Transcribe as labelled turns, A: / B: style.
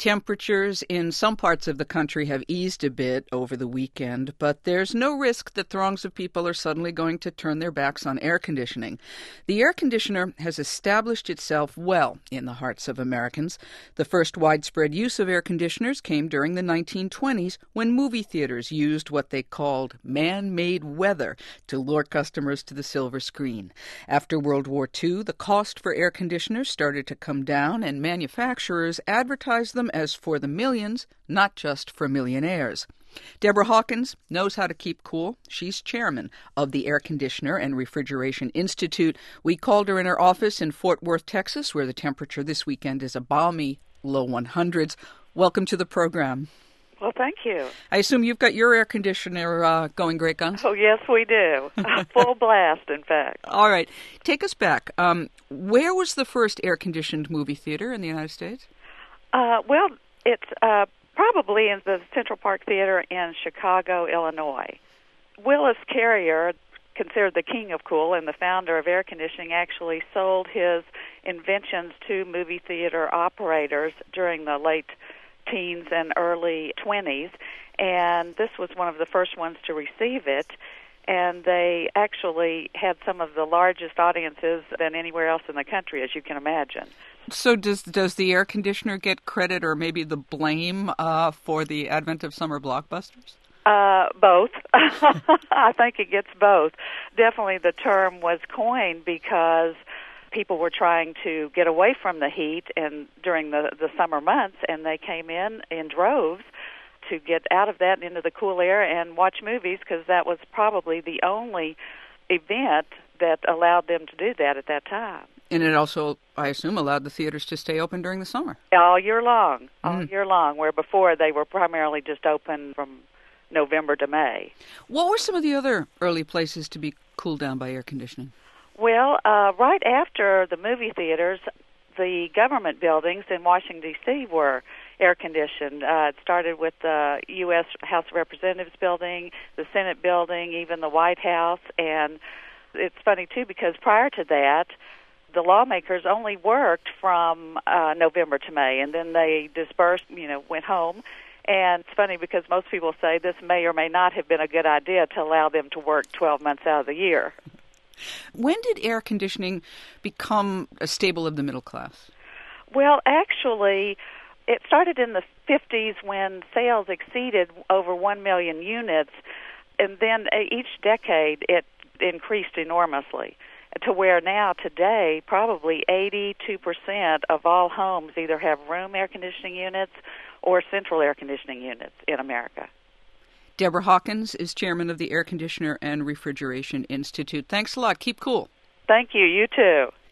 A: Temperatures in some parts of the country have eased a bit over the weekend, but there's no risk that throngs of people are suddenly going to turn their backs on air conditioning. The air conditioner has established itself well in the hearts of Americans. The first widespread use of air conditioners came during the 1920s when movie theaters used what they called man-made weather to lure customers to the silver screen. After World War II, the cost for air conditioners started to come down, and manufacturers advertised them as for the millions, not just for millionaires. Deborah Hawkins knows how to keep cool. She's chairman of the Air Conditioner and Refrigeration Institute. We called her in her office in Fort Worth, Texas, where the temperature this weekend is a balmy low 100s. Welcome to the program.
B: Well, thank you.
A: I assume you've got your air conditioner going great guns?
B: Oh, yes, we do. Full blast, in fact.
A: All right. Take us back. Where was the first air-conditioned movie theater in the United States?
B: Well, it's probably in the Central Park Theater in Chicago, Illinois. Willis Carrier, considered the king of cool and the founder of air conditioning, actually sold his inventions to movie theater operators during the late teens and early 20s, and this was one of the first ones to receive it, and they actually had some of the largest audiences than anywhere else in the country, as you can imagine.
A: So does the air conditioner get credit or maybe the blame for the advent of summer blockbusters?
B: Both. I think it gets both. Definitely the term was coined because people were trying to get away from the heat and during the summer months, and they came in droves to get out of that and into the cool air and watch movies, because that was probably the only event that allowed them to do that at that time.
A: And it also, I assume, allowed the theaters to stay open during the summer.
B: All year long, where before they were primarily just open from November to May.
A: What were some of the other early places to be cooled down by air conditioning?
B: Well, right after the movie theaters, the government buildings in Washington, D.C. were air-conditioned. It started with the U.S. House of Representatives building, the Senate building, even the White House. And it's funny, too, because prior to that, the lawmakers only worked from November to May, and then they dispersed, went home. And it's funny because most people say this may or may not have been a good idea to allow them to work 12 months out of the year.
A: When did air conditioning become a staple of the middle class?
B: Well, actually, it started in the 50s when sales exceeded over 1 million units, and then each decade it increased enormously to where now today probably 82% of all homes either have room air conditioning units or central air conditioning units in America.
A: Deborah Hawkins is chairman of the Air Conditioner and Refrigeration Institute. Thanks a lot. Keep cool.
B: Thank you. You too.